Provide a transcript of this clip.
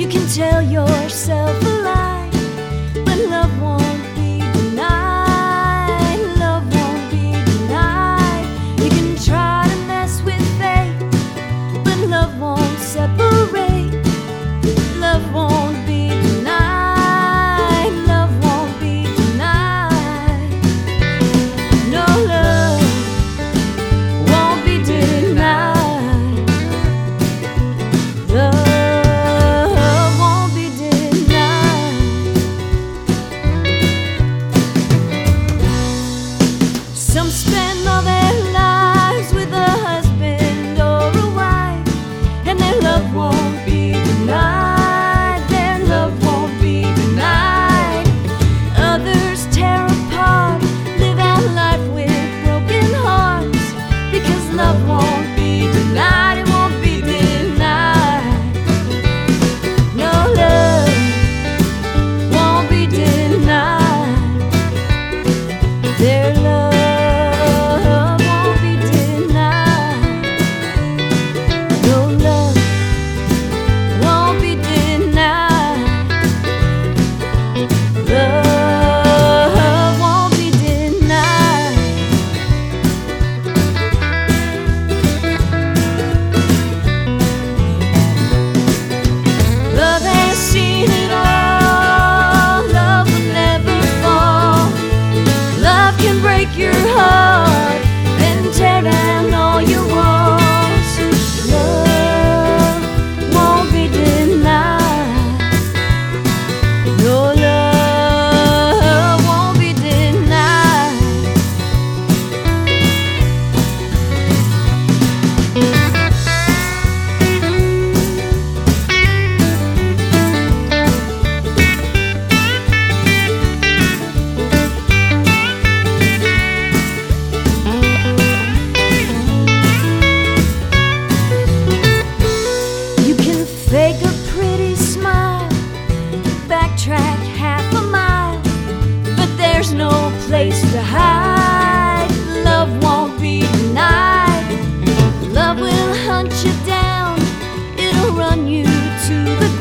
You can tell yourself a lie, but love won't be denied. Love won't be denied. You can try to mess with fate, but love won't separate. Love won't be denied. Love won't be denied. No, love won't be denied. Love won't be denied. Some spend all their lives with a husband or a wife, and their love won't be denied. Their love won't be denied. Others tear apart, live out life with broken hearts, because love won't be denied. It won't be denied. No, love won't be denied. Their love won't be denied. No, love won't be denied. Love won't be denied. Love has seen it all. Love will never fall. Love can break your heart and tear down all your walls. Love won't be denied. No, love won't be denied. You can fake a pretty smile, backtrack half a mile, but there's no place to hide. Love won't be denied. Love will hunt you down, it'll run you to the